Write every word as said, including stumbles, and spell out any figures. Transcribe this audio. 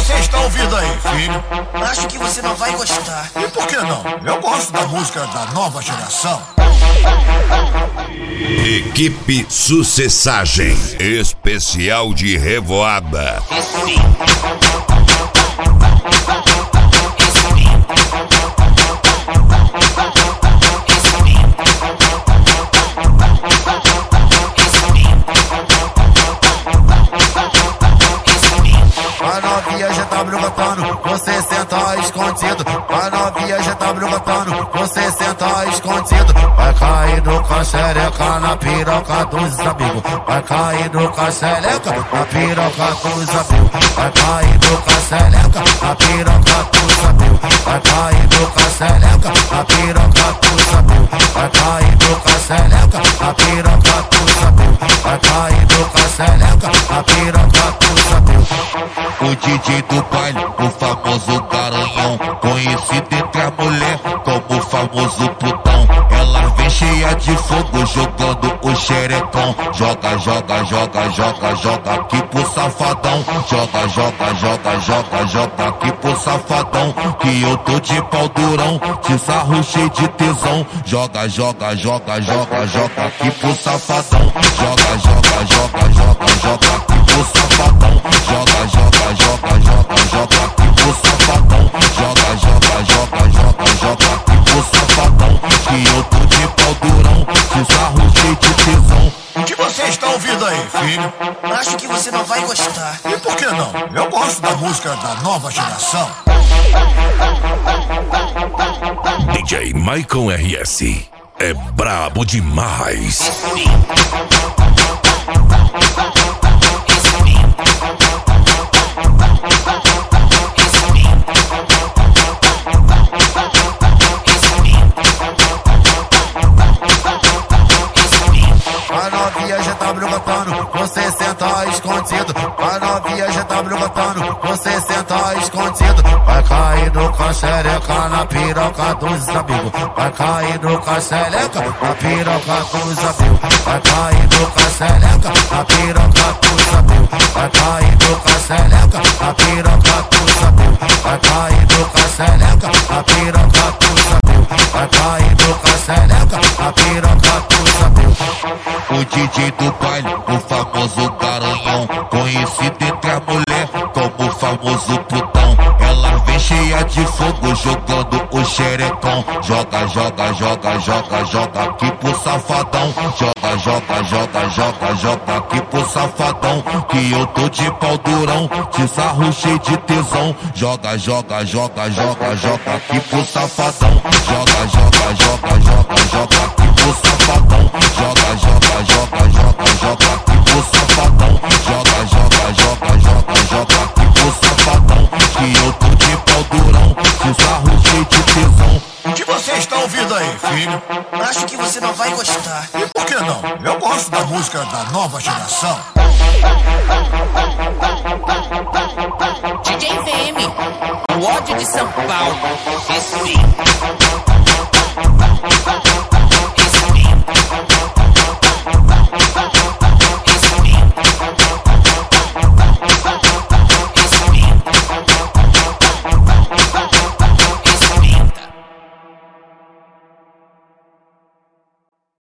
você está ouvindo aí, filho? Acho que você não vai gostar. E por que não? Eu gosto da música da nova geração. Equipe Sucessagem, especial de Revoada. A novinha já tá brotando, você senta escondido. A novinha já tá brotando, você senta escondido. Vai cair no caxereca, na piroca dos amigos. Vai cair no caxereca, na piroca dos amigos. Vai cair no caxereca, na piroca dos amigos. Vai cair no caxereca, na piroca dos amigos. Vai cair no caxereca, na piroca dos amigos. Vai cair no caxereca, na piroca dos amigos. O D J do baile, o famoso garanhão, conhecido entre a mulher como o famoso putão. Ela vem cheia de fogo jogando o xerecão. Joga, joga, joga, joga, joga aqui pro safadão. Joga, joga, joga, joga, joga aqui pro safadão. Que eu tô de pau durão, de sarro cheio de tesão. Joga, joga, joga, joga, joga aqui pro safadão. Joga, joga, joga, joga, joga aqui pro safadão. Joga, joga, joga, joga, joga aqui pro safadão. Joga, joga, joga, joga, joga aqui pro safadão. Que eu tô de pau durão, de sarro cheio de tesão. O que você está ouvindo aí, filho? Acho que você não vai gostar. E por que não? Eu gosto da música da nova geração. D J Maicon R S é brabo demais. A novinha já tá brotando, você senta escondido. A novinha já tá brotando, você senta escondido. Vai cair no caxereca, na piroca dos amigos. Vai cair no caxereca, na piroca dos amigos. Vai cair no caxereca, na piroca dos amigos. Vai cair no caxereca, na piroca dos amigos. Vai cair no caxereca, na piroca dos amigos. Vai cair no caxereca, na piroca dos amigos. O D J do baile, o famoso garanhão, conhecido entre a mulher como o famoso putão. Ela vem cheia de fogo jogando o xerecão. Joga, joga, joga, joga, joga aqui pro safadão. Joga, joga, joga, joga, joga aqui pro safadão. Que eu tô de pau durão, de sarro cheio de tesão. Joga, joga, joga, joga, joga aqui pro safadão. Joga, joga, joga, joga, joga aqui pro safadão. Joga, joga, joga, joga, joga aqui pro safadão. Joga, joga, joga, joga, joga aqui pro safadão. Que eu tô de pau durão, de sarro cheio de tesão. O que você está ouvindo aí, filho? Acho que você não vai gostar. E por que não? Eu gosto da música da nova geração. D J V M, o ódio de São Paulo. Respeito.